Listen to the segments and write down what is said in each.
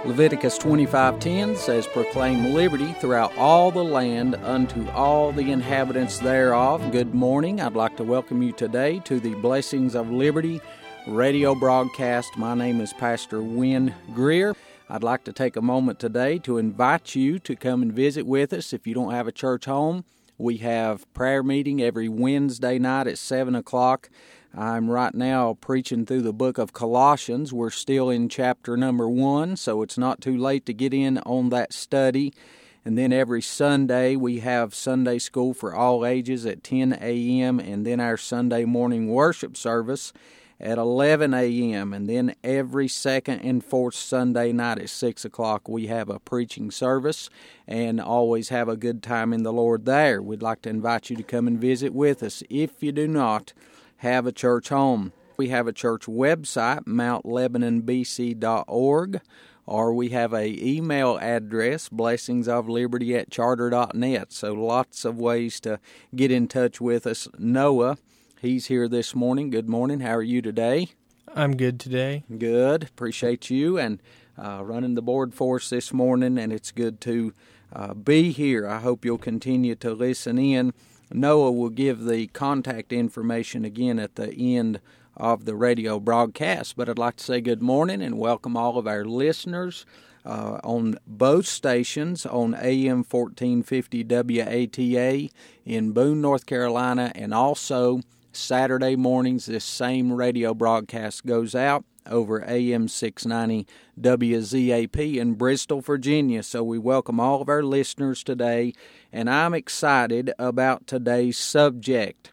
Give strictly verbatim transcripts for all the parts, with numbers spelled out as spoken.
Leviticus twenty-five ten says, "Proclaim liberty throughout all the land unto all the inhabitants thereof." Good morning. I'd like to welcome you today to the Blessings of Liberty radio broadcast. My name is Pastor Wynn Greer. I'd like to take a moment today to invite you to come and visit with us. If you don't have a church home, we have prayer meeting every Wednesday night at seven o'clock. I'm right now preaching through the book of Colossians. We're still in chapter number one, so it's not too late to get in on that study. And then every Sunday, we have Sunday school for all ages at ten a.m., and then our Sunday morning worship service at eleven a.m., and then every second and fourth Sunday night at six o'clock, we have a preaching service, and always have a good time in the Lord there. We'd like to invite you to come and visit with us if you do not have a church home. We have a church website, mount lebanon b c dot org, or we have a email address, blessingsofliberty at charter dot net. So lots of ways to get in touch with us. Noah, he's here this morning. Good morning. How are you today? I'm good today. Good. Appreciate you and uh, running the board for us this morning, and it's good to uh, be here. I hope you'll continue to listen in. Noah will give the contact information again at the end of the radio broadcast, but I'd like to say good morning and welcome all of our listeners uh, on both stations on A M fourteen fifty W A T A in Boone, North Carolina, and also Saturday mornings this same radio broadcast goes out over A M six ninety W Z A P in Bristol, Virginia. So we welcome all of our listeners today, and I'm excited about today's subject.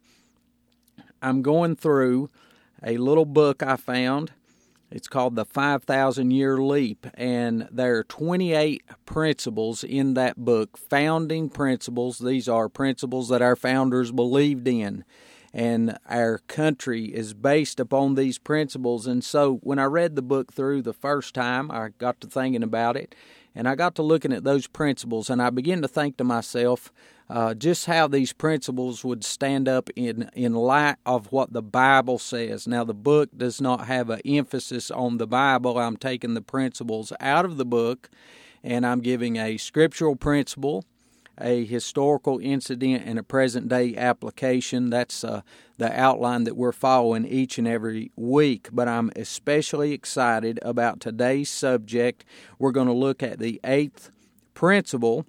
I'm going through a little book I found. It's called The five thousand Year Leap, and there are twenty-eight principles in that book, founding principles. These are principles that our founders believed in, and our country is based upon these principles. And so when I read the book through the first time, I got to thinking about it, and I got to looking at those principles, and I began to think to myself uh, just how these principles would stand up in, in light of what the Bible says. Now, the book does not have an emphasis on the Bible. I'm taking the principles out of the book, and I'm giving a scriptural principle, a historical incident, and a present-day application. That's uh, the outline that we're following each and every week. But I'm especially excited about today's subject. We're going to look at the eighth principle,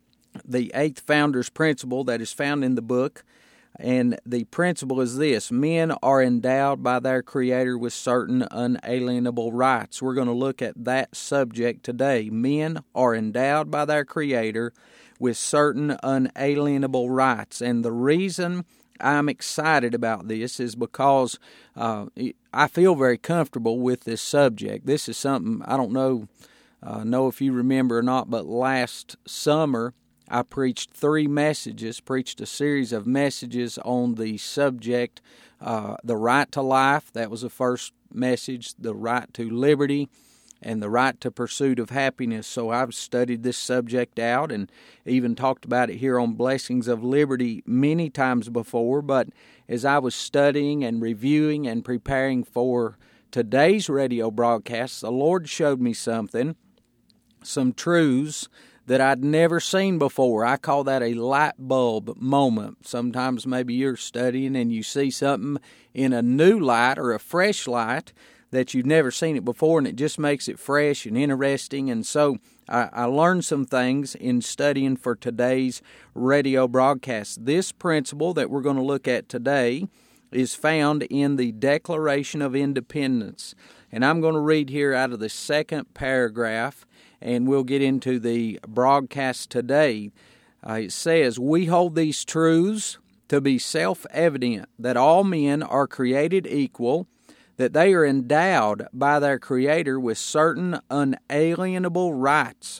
the eighth founder's principle that is found in the book. And the principle is this: men are endowed by their Creator with certain unalienable rights. We're going to look at that subject today. Men are endowed by their Creator with certain unalienable rights. And the reason I'm excited about this is because uh, I feel very comfortable with this subject. This is something, I don't know, uh, know if you remember or not, but last summer I preached three messages, preached a series of messages on the subject, uh, the right to life. That was the first message, the right to liberty, and the right to pursuit of happiness. So I've studied this subject out and even talked about it here on Blessings of Liberty many times before. But as I was studying and reviewing and preparing for today's radio broadcast, the Lord showed me something, some truths that I'd never seen before. I call that a light bulb moment. Sometimes maybe you're studying and you see something in a new light or a fresh light that you've never seen it before, and it just makes it fresh and interesting. And so I, I learned some things in studying for today's radio broadcast. This principle that we're going to look at today is found in the Declaration of Independence. And I'm going to read here out of the second paragraph, and we'll get into the broadcast today. Uh, it says, "We hold these truths to be self-evident, that all men are created equal, that they are endowed by their Creator with certain unalienable rights,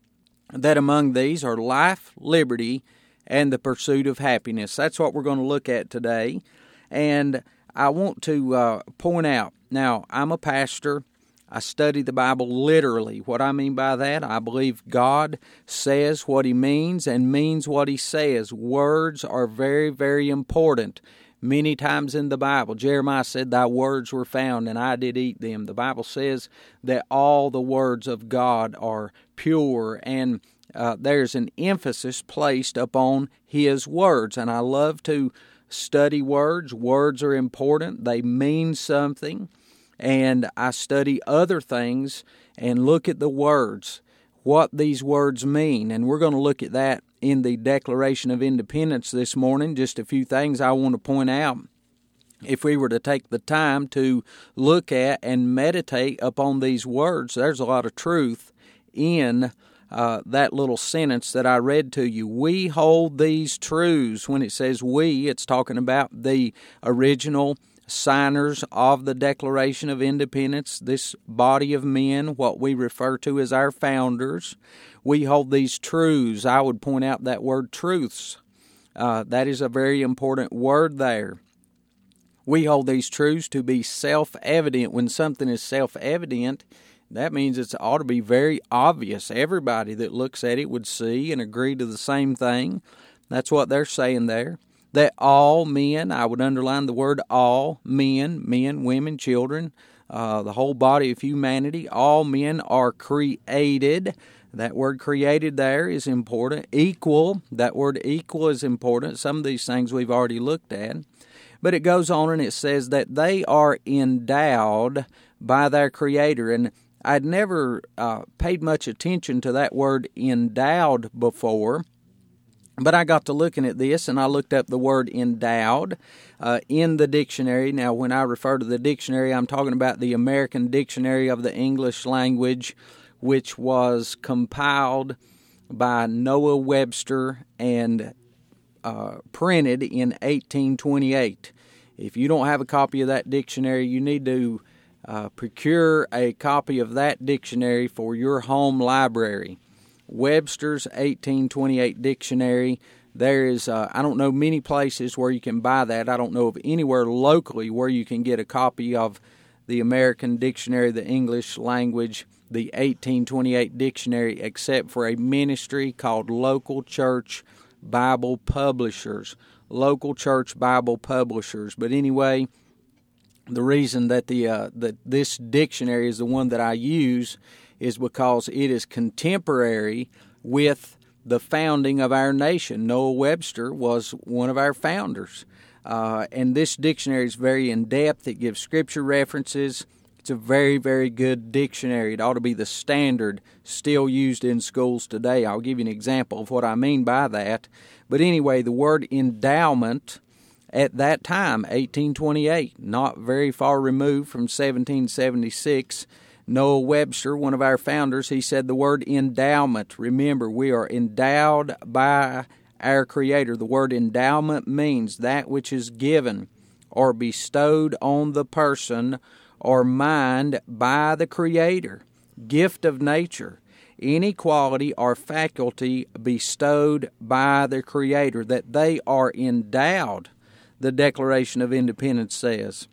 that among these are life, liberty, and the pursuit of happiness." That's what we're going to look at today. And I want to uh, point out, now, I'm a pastor. I study the Bible literally. What I mean by that, I believe God says what He means and means what He says. Words are very, very important. many times in the Bible. Jeremiah said, "Thy words were found, and I did eat them." The Bible says that all the words of God are pure, and uh, there's an emphasis placed upon His words. And I love to study words. Words are important. They mean something. And I study other things and look at the words, what these words mean. And we're going to look at that in the Declaration of Independence this morning. Just a few things I want to point out. If we were to take the time to look at and meditate upon these words, there's a lot of truth in uh, that little sentence that I read to you. We hold these truths. When it says we, it's talking about the original signers of the Declaration of Independence, this body of men, what we refer to as our founders. We hold these truths. I would point out that word truths. Uh, that is a very important word there. We hold these truths to be self-evident. When something is self-evident, that means it ought to be very obvious. Everybody that looks at it would see and agree to the same thing. That's what they're saying there. That all men, I would underline the word all, men, men, women, children, uh, the whole body of humanity, all men are created. That word created there is important. Equal, that word equal is important. Some of these things we've already looked at. But it goes on and it says that they are endowed by their Creator. And I'd never uh, paid much attention to that word endowed before. But I got to looking at this, and I looked up the word endowed uh, in the dictionary. Now, when I refer to the dictionary, I'm talking about the American Dictionary of the English Language, which was compiled by Noah Webster and uh, printed in eighteen twenty-eight. If you don't have a copy of that dictionary, you need to uh, procure a copy of that dictionary for your home library. Webster's eighteen twenty-eight dictionary. There is, uh, I don't know many places where you can buy that. I don't know of anywhere locally where you can get a copy of the American Dictionary of the English Language, the eighteen twenty-eight dictionary, except for a ministry called Local Church Bible Publishers. Local Church Bible Publishers. But anyway, the reason that the uh, that this dictionary is the one that I use is because it is contemporary with the founding of our nation. Noah Webster was one of our founders. Uh, and this dictionary is very in-depth. It gives scripture references. It's a very, very good dictionary. It ought to be the standard still used in schools today. I'll give you an example of what I mean by that. But anyway, the word endowment at that time, eighteen twenty-eight, not very far removed from seventeen seventy-six, Noah Webster, one of our founders, he said the word endowment. Remember, we are endowed by our Creator. The word endowment means that which is given or bestowed on the person or mind by the Creator. Gift of nature. Any quality or faculty bestowed by the Creator, that they are endowed, the Declaration of Independence says.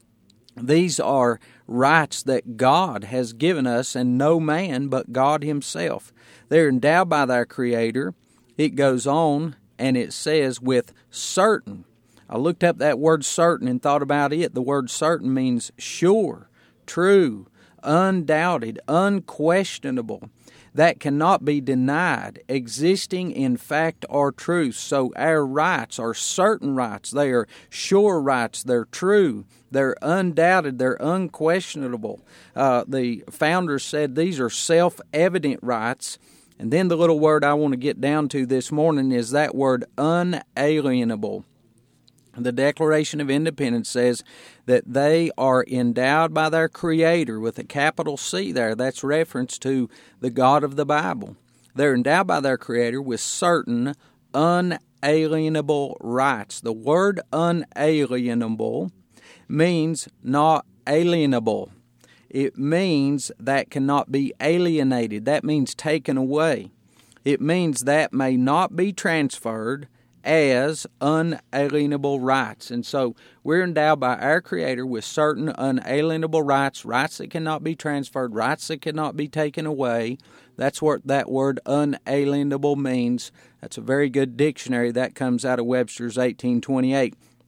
These are rights that God has given us, and no man but God Himself. They're endowed by their Creator. It goes on, and it says with certain. I looked up that word certain and thought about it. The word certain means sure, true, undoubted, unquestionable, that cannot be denied, existing in fact or truth. So our rights are certain rights. They are sure rights. They're true. They're undoubted. They're unquestionable. Uh, the founders said these are self-evident rights. And then the little word I want to get down to this morning is that word unalienable. The Declaration of Independence says that they are endowed by their Creator with a capital C there. That's reference to the God of the Bible. They're endowed by their Creator with certain unalienable rights. The word unalienable means not alienable. It means that cannot be alienated. That means taken away. It means that may not be transferred as unalienable rights. And so we're endowed by our Creator with certain unalienable rights, rights that cannot be transferred, rights that cannot be taken away. That's what that word unalienable means. That's a very good dictionary. That comes out of Webster's eighteen twenty-eight.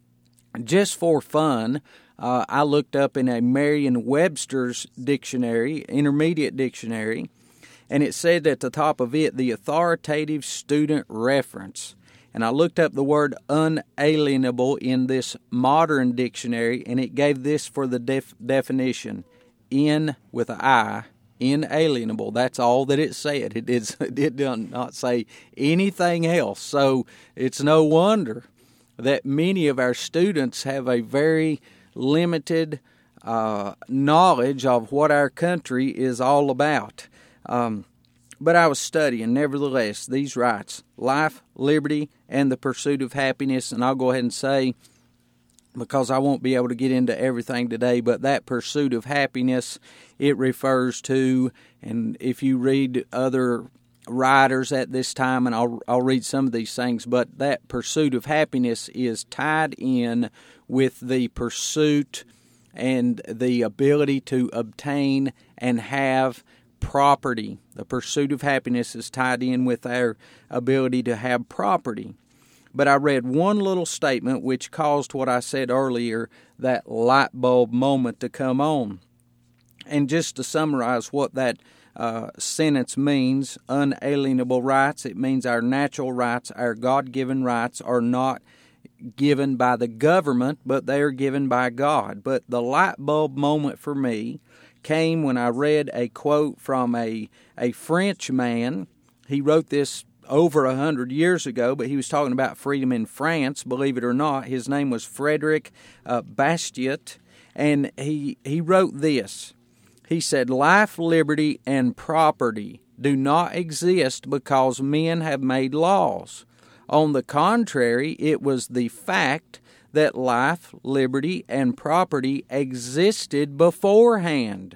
just for fun, uh, I looked up in a Merriam-Webster's dictionary, intermediate dictionary, and it said at the top of it, the authoritative student reference. And I looked up the word unalienable in this modern dictionary, and it gave this for the def- definition, in with an I, inalienable. That's all that it said. It did, it did not say anything else. So it's no wonder that many of our students have a very limited uh, knowledge of what our country is all about. Um, but I was studying, nevertheless, these rights, life, liberty, and the pursuit of happiness. And I'll go ahead and say, because I won't be able to get into everything today, but that pursuit of happiness, it refers to, and if you read other writers at this time, and I'll, I'll read some of these things, but that pursuit of happiness is tied in with the pursuit and the ability to obtain and have property. The pursuit of happiness is tied in with our ability to have property. But I read one little statement which caused what I said earlier, that light bulb moment to come on. And just to summarize what that uh, sentence means, unalienable rights, it means our natural rights, our God-given rights are not given by the government, but they are given by God. But the light bulb moment for me came when I read a quote from a, a French man. He wrote this over a hundred years ago, but he was talking about freedom in France, believe it or not. His name was Frederick uh, Bastiat, and he, he wrote this. He said, life, liberty, and property do not exist because men have made laws. On the contrary, it was the fact that life, liberty, and property existed beforehand.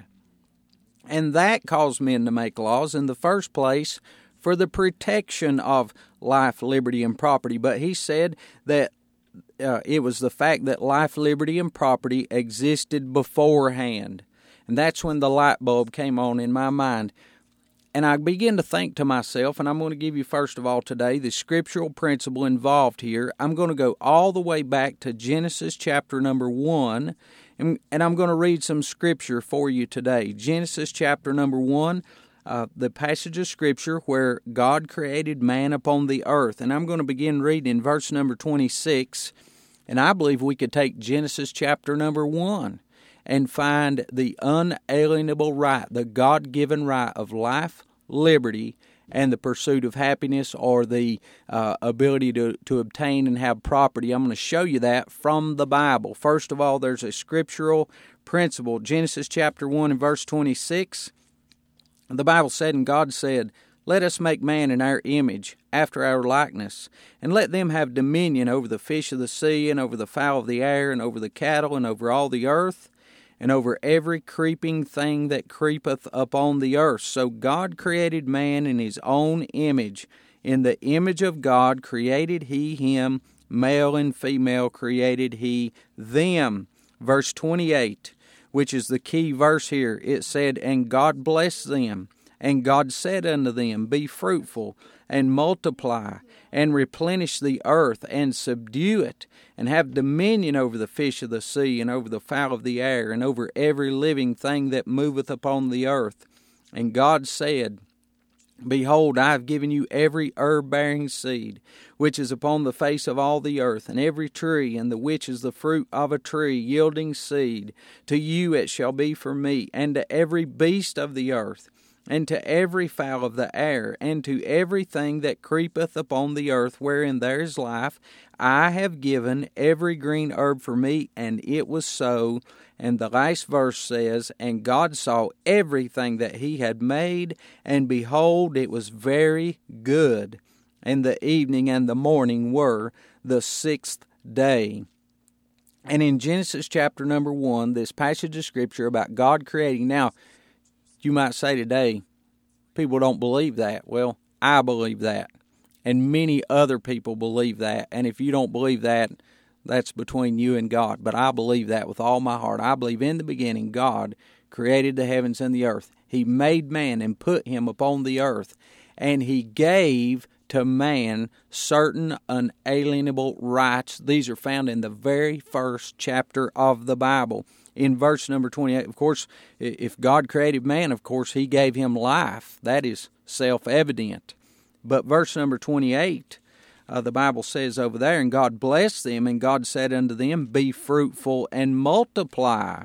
And that caused men to make laws in the first place for the protection of life, liberty, and property. But he said that uh, it was the fact that life, liberty, and property existed beforehand. And that's when the light bulb came on in my mind. And I began to think to myself, and I'm going to give you first of all today the scriptural principle involved here. I'm going to go all the way back to Genesis chapter number one, and, and I'm going to read some scripture for you today. Genesis chapter number one, uh, the passage of scripture where God created man upon the earth. And I'm going to begin reading in verse number twenty-six, and I believe we could take Genesis chapter number one and find the unalienable right, the God-given right of life, liberty, and the pursuit of happiness, or the uh, ability to, to obtain and have property. I'm going to show you that from the Bible. First of all, there's a scriptural principle. Genesis chapter one and verse twenty-six, the Bible said, and God said, let us make man in our image, after our likeness, and let them have dominion over the fish of the sea, and over the fowl of the air, and over the cattle, and over all the earth, and over every creeping thing that creepeth upon the earth. So God created man in his own image. In the image of God created he him, male and female created he them. Verse twenty-eight, which is the key verse here, it said, and God blessed them, and God said unto them, be fruitful, and multiply, and replenish the earth, and subdue it, and have dominion over the fish of the sea, and over the fowl of the air, and over every living thing that moveth upon the earth. And God said, behold, I have given you every herb-bearing seed, which is upon the face of all the earth, and every tree, and the which is the fruit of a tree, yielding seed. To you it shall be for meat, and to every beast of the earth, and to every fowl of the air, and to everything that creepeth upon the earth wherein there is life, I have given every green herb for meat, and it was so. And the last verse says, and God saw everything that he had made, and behold, it was very good. And the evening and the morning were the sixth day. And in Genesis chapter number one, this passage of scripture about God creating. Now, you might say today, people don't believe that. Well, I believe that. And many other people believe that. And if you don't believe that, that's between you and God. But I believe that with all my heart. I believe in the beginning God created the heavens and the earth. He made man and put him upon the earth. And he gave to man certain unalienable rights. These are found in the very first chapter of the Bible. In verse number twenty-eight, of course, if God created man, of course, he gave him life. That is self-evident. But verse number twenty-eight, uh, the Bible says over there, and God blessed them, and God said unto them, be fruitful and multiply.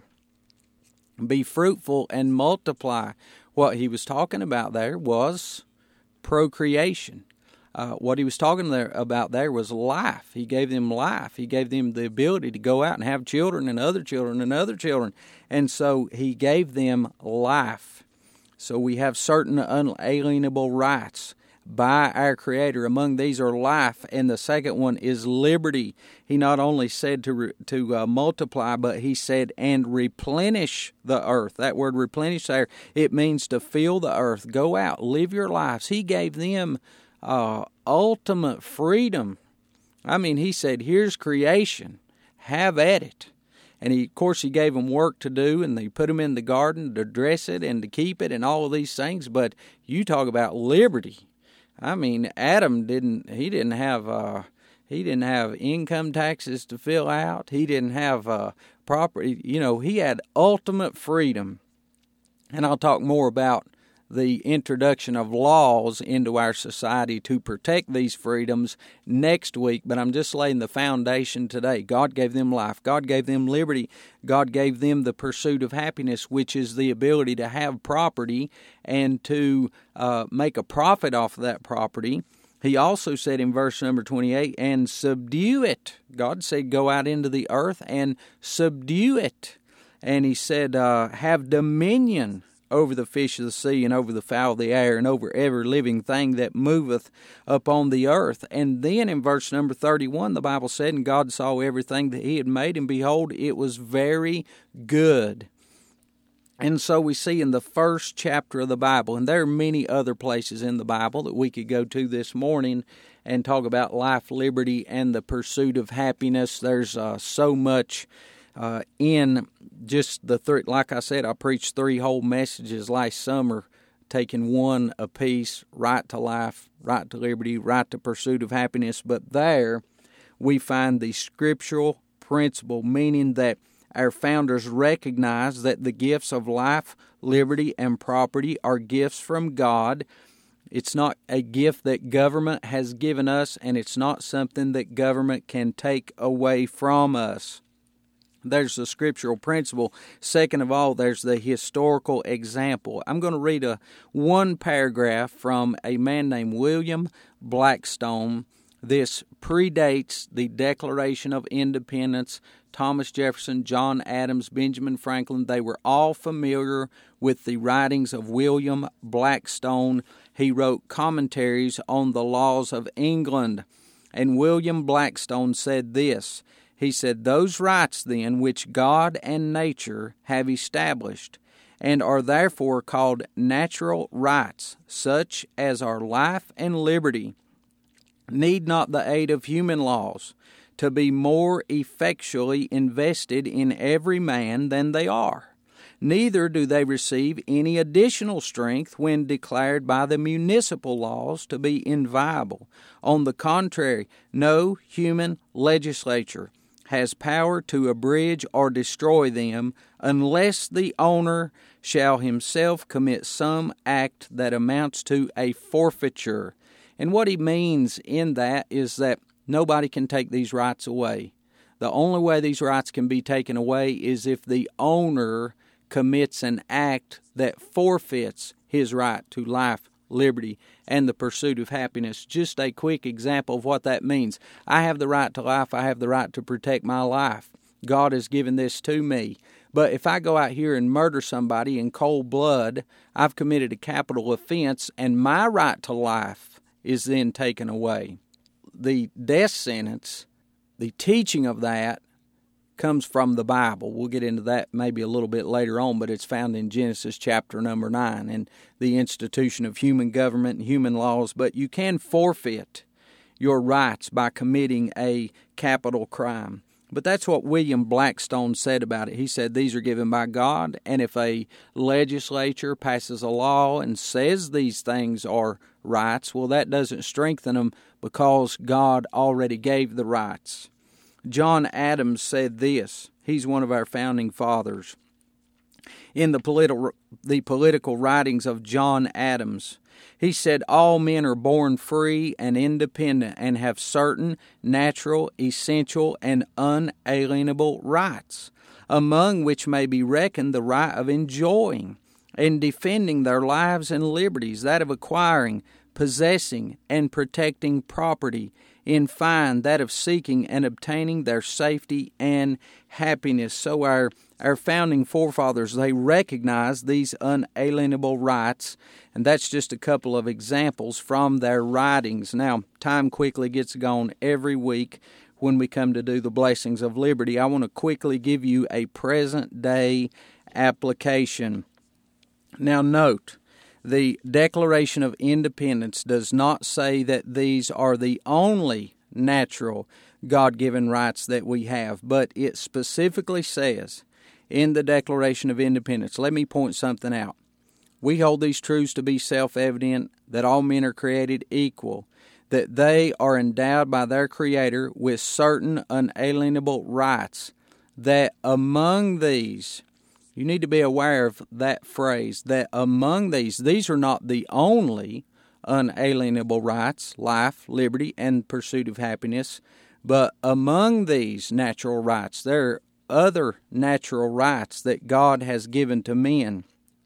Be fruitful and multiply. What he was talking about there was procreation. Uh, what he was talking there about there was life. He gave them life. He gave them the ability to go out and have children and other children and other children. And so he gave them life. So we have certain unalienable rights by our Creator. Among these are life, and the second one is liberty. He not only said to re, to uh, multiply, but he said, and replenish the earth. That word replenish there, it means to fill the earth. Go out, live your lives. He gave them uh, ultimate freedom. I mean, he said, here's creation. Have at it. And he, of course, he gave them work to do, and they put them in the garden to dress it and to keep it and all of these things. But you talk about liberty. I mean, Adam didn't, he didn't have, uh, he didn't have income taxes to fill out. He didn't have uh, property, you know, he had ultimate freedom. And I'll talk more about the introduction of laws into our society to protect these freedoms next week, but I'm just laying the foundation today. God gave them life. God gave them liberty. God gave them the pursuit of happiness, which is the ability to have property and to uh, make a profit off of that property. He also said in verse number twenty-eight, and subdue it. God said, go out into the earth and subdue it. And he said, uh, have dominion over the fish of the sea, and over the fowl of the air, and over every living thing that moveth upon the earth. And then in verse number thirty-one, the Bible said, and God saw everything that he had made, and behold, it was very good. And so we see in the first chapter of the Bible, and there are many other places in the Bible that we could go to this morning and talk about life, liberty, and the pursuit of happiness. There's uh, so much Uh, in just the three, like I said, I preached three whole messages last summer, taking one apiece: right to life, right to liberty, right to pursuit of happiness. But there we find the scriptural principle, meaning that our founders recognized that the gifts of life, liberty, and property are gifts from God. It's not a gift that government has given us, and it's not something that government can take away from us. There's the scriptural principle. Second of all, there's the historical example. I'm going to read a one paragraph from a man named William Blackstone. This predates the Declaration of Independence. Thomas Jefferson, John Adams, Benjamin Franklin, they were all familiar with the writings of William Blackstone. He wrote commentaries on the laws of England. And William Blackstone said this. He said, those rights, then, which God and nature have established, and are therefore called natural rights, such as are life and liberty, need not the aid of human laws to be more effectually invested in every man than they are. Neither do they receive any additional strength when declared by the municipal laws to be inviolable. On the contrary, no human legislature has power to abridge or destroy them unless the owner shall himself commit some act that amounts to a forfeiture. And what he means in that is that nobody can take these rights away. The only way these rights can be taken away is if the owner commits an act that forfeits his right to life, liberty, and the pursuit of happiness. Just a quick example of what that means. I have the right to life. I have the right to protect my life. God has given this to me. But if I go out here and murder somebody in cold blood, I've committed a capital offense, and my right to life is then taken away. The death sentence, the teaching of that, comes from the Bible. We'll get into that maybe a little bit later on, but it's found in Genesis chapter number nine and the institution of human government and human laws. But you can forfeit your rights by committing a capital crime. But that's what William Blackstone said about it. He said these are given by God, and if a legislature passes a law and says these things are rights. Well, that doesn't strengthen them because God already gave the rights. John Adams said this. He's one of our founding fathers. In the political the political writings of John Adams, he said, all men are born free and independent and have certain natural, essential, and unalienable rights, among which may be reckoned the right of enjoying and defending their lives and liberties, that of acquiring, possessing, and protecting property, in fine, that of seeking and obtaining their safety and happiness. So our, our founding forefathers, they recognized these unalienable rights, and that's just a couple of examples from their writings. Now, time quickly gets gone every week when we come to do the blessings of liberty. I want to quickly give you a present-day application. Now, note, the Declaration of Independence does not say that these are the only natural God-given rights that we have, but it specifically says in the Declaration of Independence, let me point something out. We hold these truths to be self-evident, that all men are created equal, that they are endowed by their Creator with certain unalienable rights, that among these, you need to be aware of that phrase, that among these, these are not the only unalienable rights, life, liberty, and pursuit of happiness, but among these natural rights, there are other natural rights that God has given to men.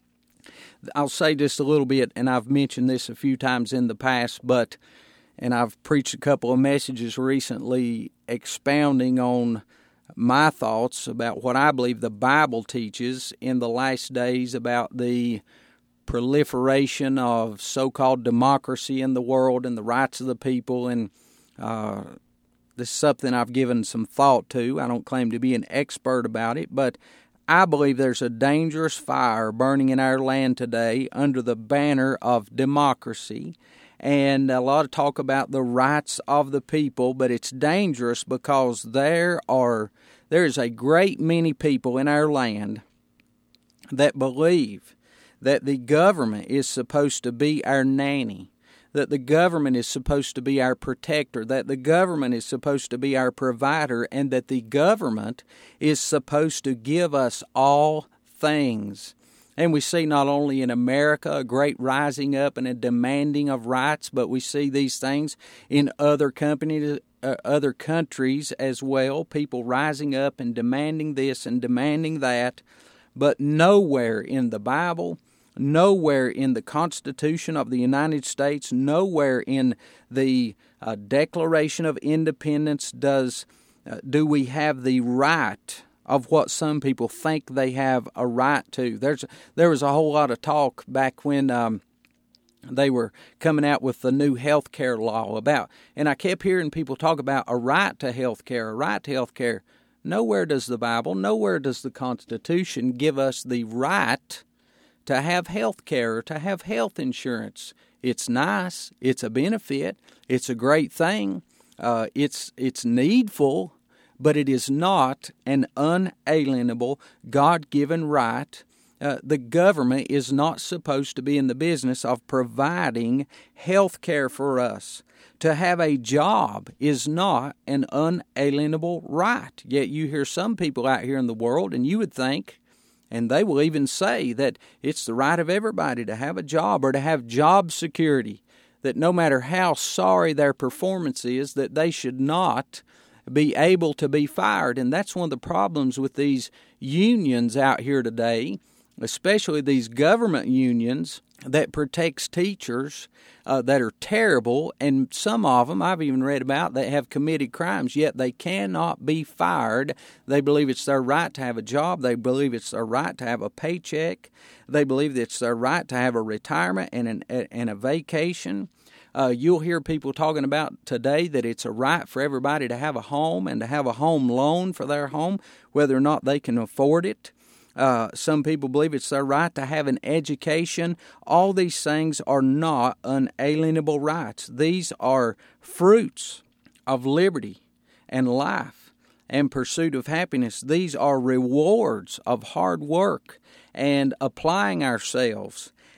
I'll say just a little bit, and I've mentioned this a few times in the past, but, and I've preached a couple of messages recently expounding on my thoughts about what I believe the Bible teaches in the last days about the proliferation of so-called democracy in the world and the rights of the people. And uh, this is something I've given some thought to. I don't claim to be an expert about it, but I believe there's a dangerous fire burning in our land today under the banner of democracy. And a lot of talk about the rights of the people, but it's dangerous because there are there is a great many people in our land that believe that the government is supposed to be our nanny, that the government is supposed to be our protector, that the government is supposed to be our provider, and that the government is supposed to give us all things. And we see not only in America a great rising up and a demanding of rights, but we see these things in other companies, uh, other countries as well, people rising up and demanding this and demanding that. But nowhere in the Bible, nowhere in the Constitution of the United States, nowhere in the uh, Declaration of Independence does uh, do we have the right of what some people think they have a right to. There's there was a whole lot of talk back when um, they were coming out with the new health care law about, and I kept hearing people talk about a right to health care, a right to health care. Nowhere does the Bible, nowhere does the Constitution give us the right to have health care or to have health insurance. It's nice, it's a benefit, it's a great thing, uh, it's it's needful, but it is not an unalienable, God-given right. Uh, the government is not supposed to be in the business of providing health care for us. To have a job is not an unalienable right. Yet you hear some people out here in the world, and you would think, and they will even say that it's the right of everybody to have a job or to have job security, that no matter how sorry their performance is, that they should not be able to be fired. And that's one of the problems with these unions out here today, especially these government unions that protects teachers uh, that are terrible, and some of them I've even read about that have committed crimes, yet they cannot be fired. They believe it's their right to have a job. They believe it's their right to have a paycheck. They believe that it's their right to have a retirement and, an, and a vacation. Uh, you'll hear people talking about today that it's a right for everybody to have a home and to have a home loan for their home, whether or not they can afford it. Uh, some people believe it's their right to have an education. All these things are not unalienable rights. These are fruits of liberty and life and pursuit of happiness. These are rewards of hard work and applying ourselves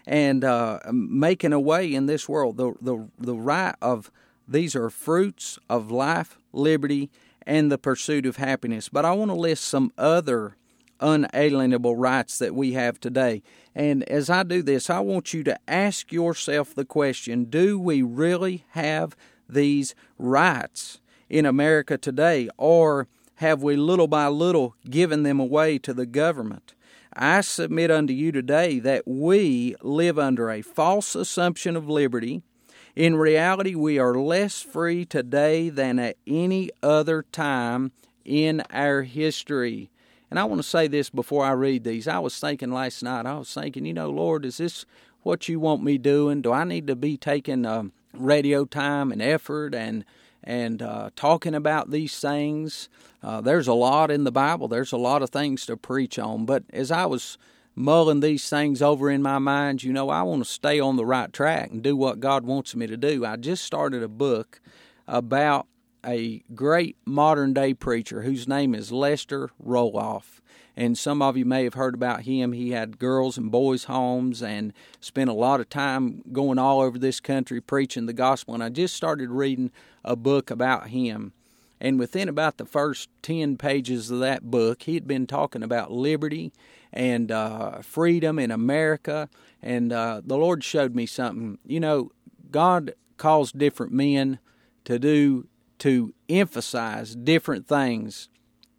and uh, making a way in this world. The, the, the right of these are fruits of life, liberty, and the pursuit of happiness. But I want to list some other unalienable rights that we have today. And as I do this, I want you to ask yourself the question, do we really have these rights in America today, or have we little by little given them away to the government? I submit unto you today that we live under a false assumption of liberty. In reality, we are less free today than at any other time in our history. And I want to say this before I read these. I was thinking last night, I was thinking, you know, Lord, is this what you want me doing? Do I need to be taking uh, radio time and effort and and uh, talking about these things? Uh, there's a lot in the Bible. There's a lot of things to preach on. But as I was mulling these things over in my mind, you know, I want to stay on the right track and do what God wants me to do. I just started a book about a great modern-day preacher whose name is Lester Roloff. And some of you may have heard about him. He had girls and boys' homes and spent a lot of time going all over this country preaching the gospel. And I just started reading a book about him. And within about the first ten pages of that book, he had been talking about liberty and uh, freedom in America. And uh, the Lord showed me something. You know, God calls different men to do to emphasize different things.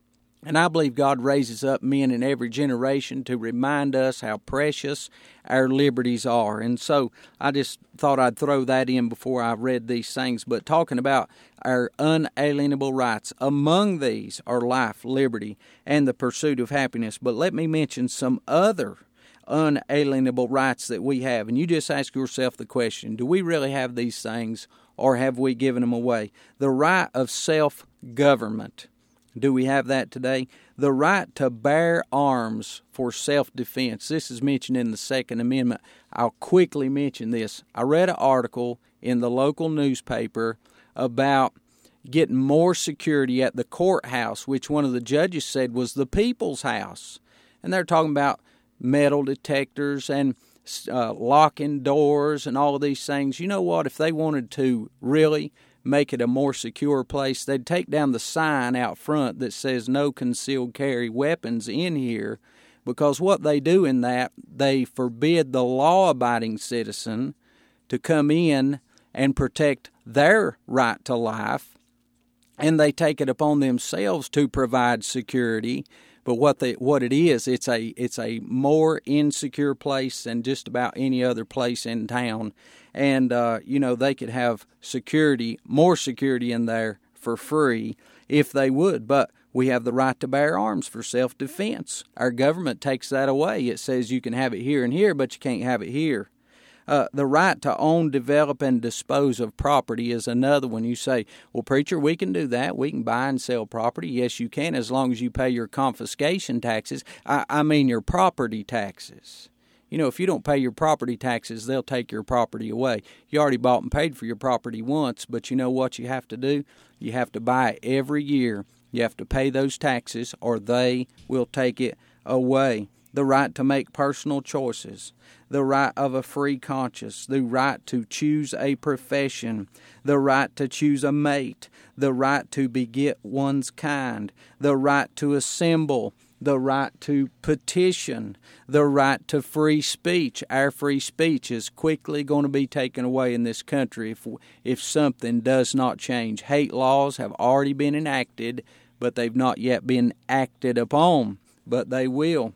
And I believe God raises up men in every generation to remind us how precious our liberties are. And so I just thought I'd throw that in before I read these things. But talking about our unalienable rights, among these are life, liberty, and the pursuit of happiness. But let me mention some other unalienable rights that we have. And you just ask yourself the question, do we really have these things, or have we given them away? The right of self-government. Do we have that today? The right to bear arms for self-defense. This is mentioned in the Second Amendment. I'll quickly mention this. I read an article in the local newspaper about getting more security at the courthouse, which one of the judges said was the people's house. And they're talking about metal detectors and uh, locking doors and all of these things. You know what? If they wanted to really make it a more secure place, they'd take down the sign out front that says no concealed carry weapons in here, because what they do in that, they forbid the law-abiding citizen to come in and protect their right to life, and they take it upon themselves to provide security. But what they what it is, it's a it's a more insecure place than just about any other place in town. And, uh, you know, they could have security, more security in there for free if they would. But we have the right to bear arms for self-defense. Our government takes that away. It says you can have it here and here, but you can't have it here. Uh, the right to own, develop, and dispose of property is another one. You say, well, preacher, we can do that. We can buy and sell property. Yes, you can, as long as you pay your confiscation taxes. I, I mean your property taxes. You know, if you don't pay your property taxes, they'll take your property away. You already bought and paid for your property once, but you know what you have to do? You have to buy it every year. You have to pay those taxes, or they will take it away. The right to make personal choices, the right of a free conscience, the right to choose a profession, the right to choose a mate, the right to beget one's kind, the right to assemble, the right to petition, the right to free speech. Our free speech is quickly going to be taken away in this country if if something does not change. Hate laws have already been enacted, but they've not yet been acted upon, but they will.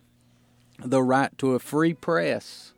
The right to a free press,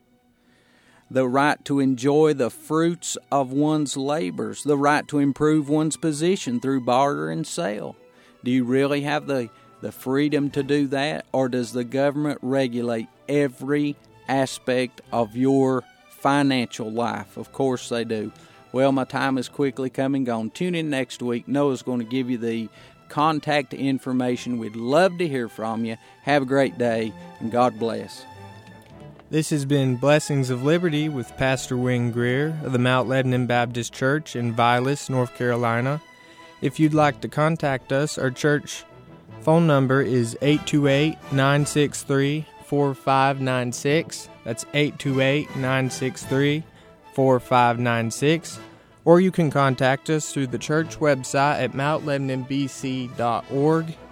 the right to enjoy the fruits of one's labors, the right to improve one's position through barter and sale. Do you really have the, the freedom to do that, or does the government regulate every aspect of your financial life? Of course they do. Well, my time is quickly coming gone. Tune in next week. Noah's going to give you the contact information. We'd love to hear from you. Have a great day, and God bless. This has been Blessings of Liberty with Pastor Wayne Greer of the Mount Lebanon Baptist Church in Vilas, North Carolina. If you'd like to contact us, our church phone number is eight two eight, nine six three, four five nine six. That's eight two eight, nine six three, four five nine six. Or you can contact us through the church website at mount lebanon b c dot org.